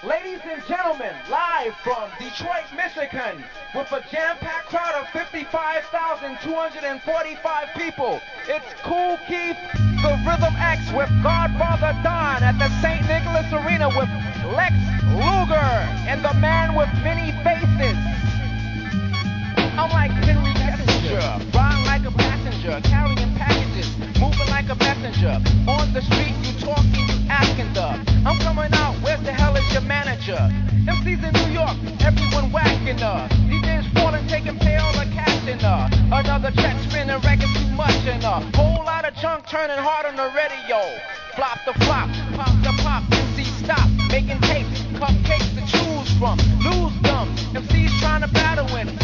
Ladies and gentlemen, live from Detroit, Michigan, with a jam-packed crowd of 55,245 people, it's Kool Keith, the Rhythm X, with Godfather Don at the St. Nicholas Arena with Lex Luger and the man with many faces. I'm like Henry Kissinger, riding like a passenger, carrying packages, moving like a messenger. On the street, you talking, you asking the. I'm coming out, where's the hell is your manager? MC's in New York, everyone whacking her. DJs falling, taking pay all the cash in her. Another track spinning, record too much in her. Whole lot of junk turning hard on the radio. Flop the flop, pop the pop, MC stop, making tapes, cupcakes to choose from. Lose them, MC's trying to battle win.